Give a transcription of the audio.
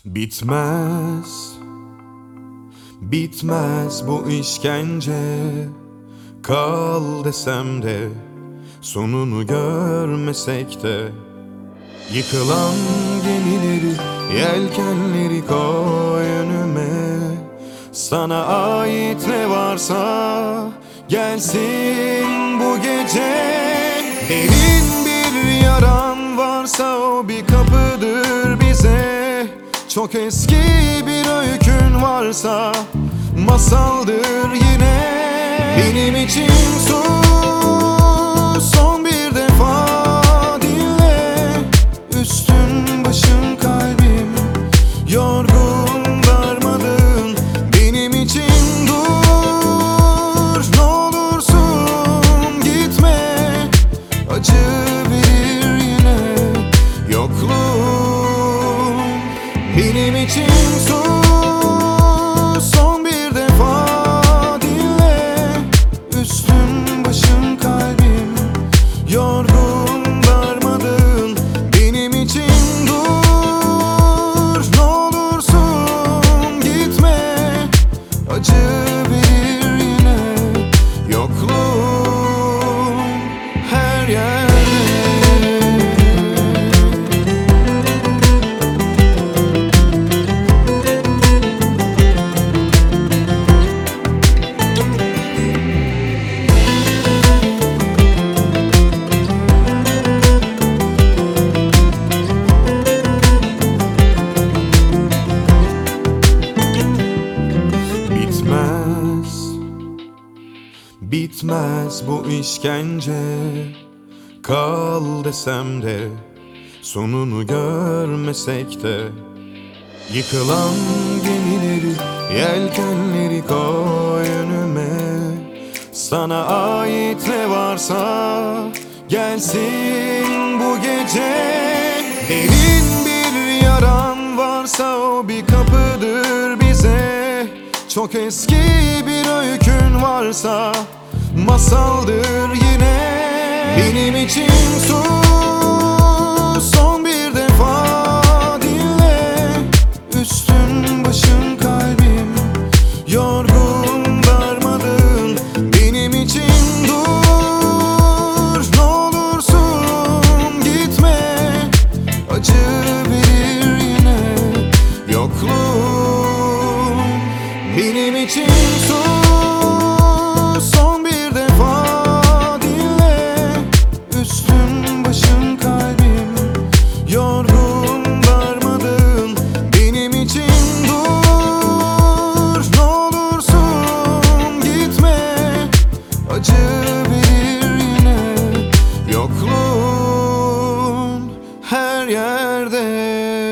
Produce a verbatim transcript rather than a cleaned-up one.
Bitmez, bitmez bu işkence. Kal desem de, sonunu görmesek de. Yıkılan gemileri, yelkenleri koy önüme. Sana ait ne varsa gelsin bu gece. Derin bir yaran varsa o bir kapıdır bize. Çok eski bir öykün varsa masaldır yine. Benim için sus, son bir defa dinle. Üstün başın kalbim, yorgun darmadağın. Benim için dur, ne olursun gitme. Acı verir yine yokluğun. Benim için sus, son bir defa dinle. Üstün başın kalbim, yorgun darmadağın. Benim için dur, ne olursun gitme. Acı verir yine yokluğun her yerde. Bitmez bu işkence. Kal desem de, sonunu görmesek de. Yıkılan gemileri, yelkenleri koy önüme. Sana ait ne varsa gelsin bu gece. Derin bir yaran varsa o bir kapıdır bize. Çok eski bir öykün varsa masaldır yine. Benim için sus, son bir defa dinle. Üstün başın kalbim, yorgun darmadağın. Benim için dur, ne olursun gitme. Acı verir yine yokluğun. Benim için sus, son bir defa dinle. Üstün başın kalbim, yorgun darmadağın. Benim için dur, ne olursun gitme. Acı verir yine yokluğun her yerde.